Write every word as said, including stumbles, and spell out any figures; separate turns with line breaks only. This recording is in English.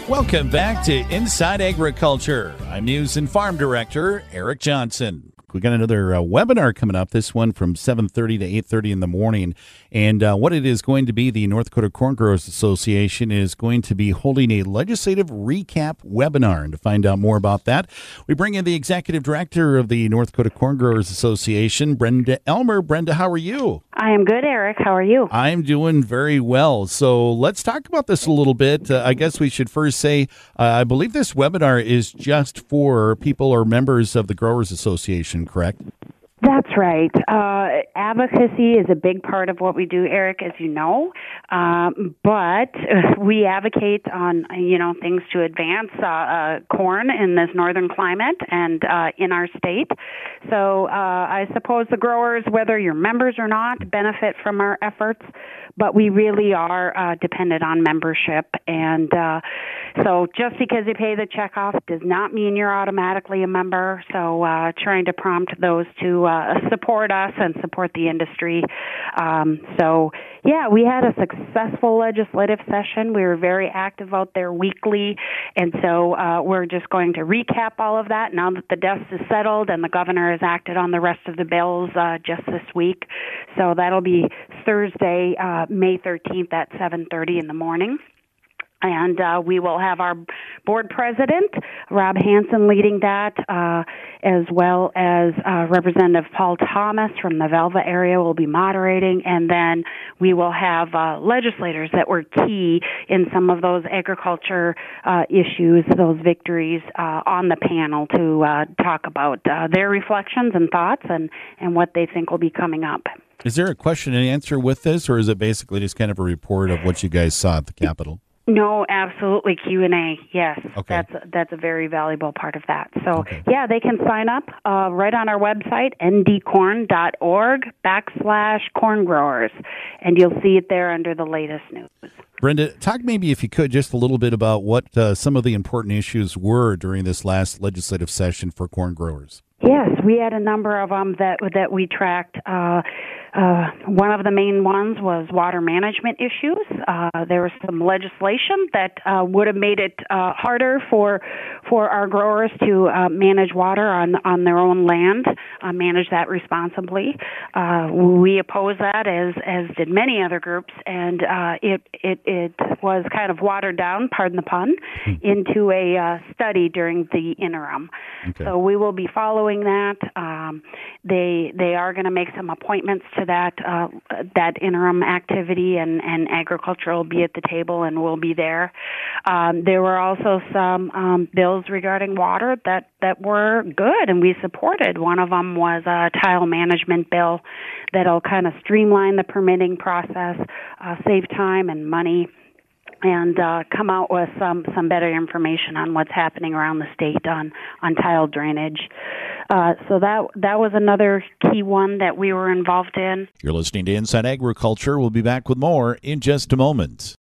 Welcome back to Inside Agriculture. I'm News and Farm Director Eric Johnson. We got another uh, webinar coming up, this one from seven thirty to eight thirty in the morning. And uh, what it is going to be, the North Dakota Corn Growers Association is going to be holding a legislative recap webinar. And to find out more about that, we bring in the Executive Director of the North Dakota Corn Growers Association, Brenda Elmer. Brenda, how are you?
I am good, Eric. How are you?
I'm doing very well. So let's talk about this a little bit. Uh, I guess we should first say, uh, I believe this webinar is just for people or members of the Growers Association, correct?
That's right. Uh, advocacy is a big part of what we do, Eric, as you know. Um, but we advocate on, you know, things to advance uh, uh, corn in this northern climate and uh, in our state. So uh, I suppose the growers, whether you're members or not, benefit from our efforts. But we really are uh, dependent on membership. And uh, so just because you pay the check off does not mean you're automatically a member. So uh, trying to prompt those to uh, support us and support the industry. Um, so, yeah, we had a successful legislative session. We were very active out there weekly. And so uh, we're just going to recap all of that now that the dust is settled and the governor has acted on the rest of the bills uh, just this week. So that'll be Thursday, uh, May thirteenth at seven thirty in the morning. And uh, we will have our board president, Rob Hansen, leading that, uh, as well as uh, Representative Paul Thomas from the Velva area will be moderating. And then we will have uh, legislators that were key in some of those agriculture uh, issues, those victories, uh, on the panel to uh, talk about uh, their reflections and thoughts and, and what they think will be coming up.
Is there a question and answer with this, or is it basically just kind of a report of what you guys saw at the Capitol?
No, absolutely. Q and A. Yes,
okay.
that's that's a very valuable part of that. So,
okay.
yeah, they can sign up uh, right on our website, n d corn dot org backslash corn growers, and you'll see it there under the latest news.
Brenda, talk maybe, if you could, just a little bit about what uh, some of the important issues were during this last legislative session for corn growers.
Yes, we had a number of them that that we tracked. Uh, uh, one of the main ones was water management issues. Uh, there was some legislation that uh, would have made it uh, harder for for our growers to uh, manage water on on their own land, uh, manage that responsibly. Uh, we oppose that, as as did many other groups, and uh, it it it was kind of watered down, pardon the pun, into a uh, study during the interim.
Okay.
So we will be following that. Um, they they are going to make some appointments to that uh, that interim activity, and, and agriculture will be at the table and will be there. Um, there were also some um, bills regarding water that, that were good, and we supported. One of them was a tile management bill that'll kind of streamline the permitting process, uh, save time and money, and uh, come out with some, some better information on what's happening around the state on, on tile drainage. Uh, so that that was another key one that we were involved in.
You're listening to Inside Agriculture. We'll be back with more in just a moment.